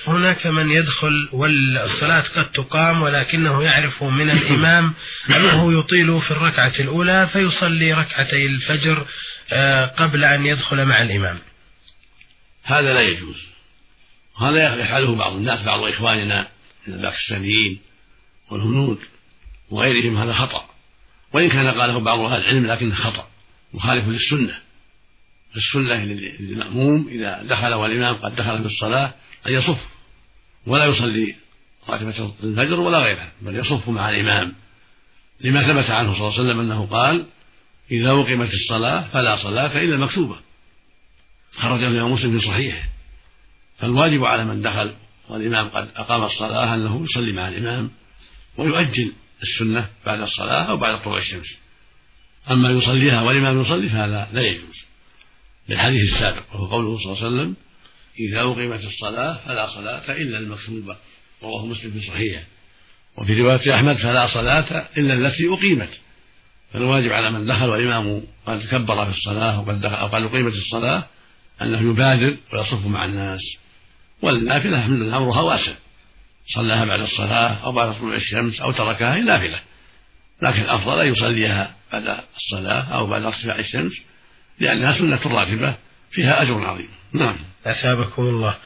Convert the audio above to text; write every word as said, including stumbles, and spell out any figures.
هناك من يدخل والصلاة قد تقام ولكنه يعرف من الإمام أنه يطيل في الركعة الأولى فيصلي ركعتي الفجر قبل أن يدخل مع الإمام. هذا لا يجوز، هذا يفعله بعض الناس، بعض إخواننا من الباكستانيين والهنود وغيرهم، هذا خطأ، وإن كان قاله بعض أهل العلم لكنه خطأ مخالف للسنة. السنة للمأموم إذا دخل والإمام قد دخل في الصلاة أن يصف ولا يصلي راتبة الفجر ولا غيرها، بل يصف مع الإمام، لما ثبت عنه صلى الله عليه وسلم أنه قال: إذا أقيمت الصلاة فلا صلاة إلا المكتوبة، خرجه الإمام مسلم في صحيحه. فالواجب على من دخل والإمام قد أقام الصلاة أنه يصلي مع الإمام ويؤجل السنة بعد الصلاة أو بعد طلوع الشمس. أما يصليها والإمام يصلي فهذا لا يجوز، للحديث السابق وهو قوله صلى الله عليه وسلم: إذا أقيمت الصلاة فلا صلاة إلا المكتوبة، رواه مسلم في صحيحه. وفي رواية أحمد: فلا صلاة إلا التي أقيمت. فالواجب على من دخل والإمام قد كبر في الصلاة وقد دخل أو قد أقيمت الصلاة أنه يبادر ويصف مع الناس. والنافلة الحمد لله أمرها واسع، صلاها بعد الصلاة أو بعد طلوع الشمس أو تركها هي نافلة، لكن الأفضل أن يصليها بعد الصلاة أو بعد ارتفاع الشمس، لأنها سنة راتبة فيها أجر عظيم. نعم. أثابكم الله.